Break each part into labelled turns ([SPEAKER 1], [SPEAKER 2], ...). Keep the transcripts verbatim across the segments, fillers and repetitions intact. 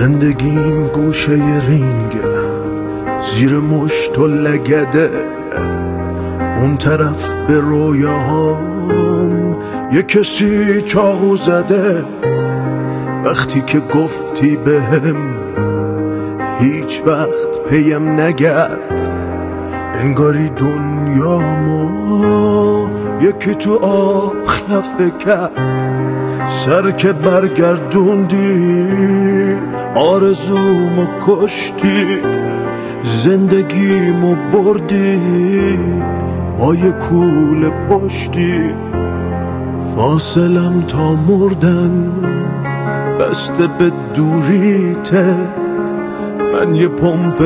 [SPEAKER 1] زندگیم گوشه رینگ، زیر مشت و لگده، اون طرف به رویاهام یه کسی چاقو زده. وقتی که گفتی بهم هیچ وقت پیم نگرد، انگاری دنیامو یکی تو آب خفه کرد. سر که برگردوندی آرزومو کشتی، زندگیمو بردی با یه کوله پشتی. فاصلم تا مردن بسته به دوریته، من یه پمپ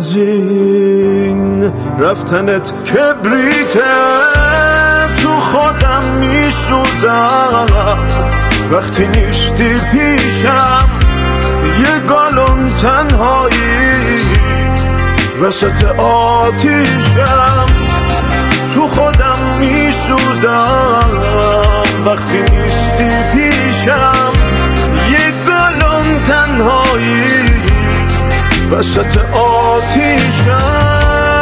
[SPEAKER 1] بنزین رفتنت کبریته. تو خودم میسوزم وقتی نیستی پیشم، یه گالون تنهایی وسط آتیشم. تو خودم میسوزم وقتی نیستی پیشم، یه گالون تنهایی وسط آتیشم.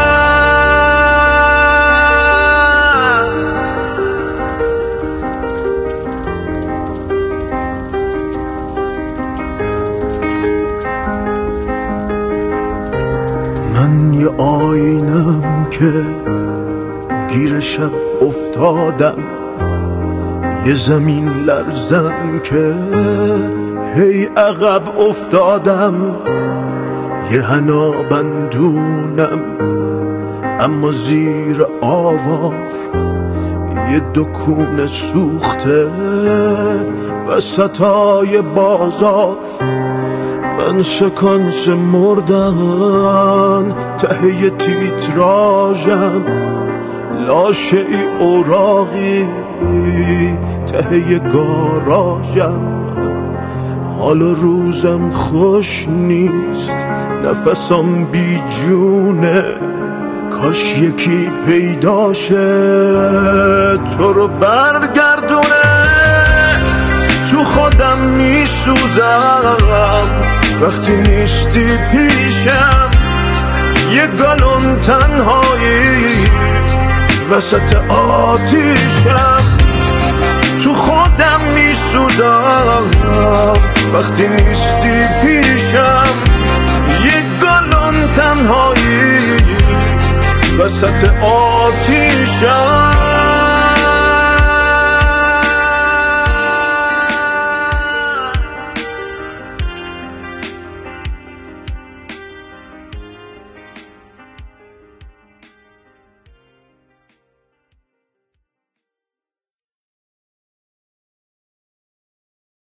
[SPEAKER 1] من یه آینم که گیر شب افتادم، یه زمین لرزم که هی عقب افتادم. یه حنا بندونم اما زیر آوار، یه دکون سوخته وسطای بازار. من سکانس مردن ته تیتراژم، لاشه ای اوراقی ته گاراژم. حال و روزم خوش نیست، نفسم بی جونه، کاش یکی پیداشه تو رو برگردونه. تو خودم میسوزم وقتی نیستی پیشم، یه گالون تنهایی وسط آتیشم. تو خودم میسوزم وقتی نیستی پیشم، یه گالون تنهایی وسط آتیشم.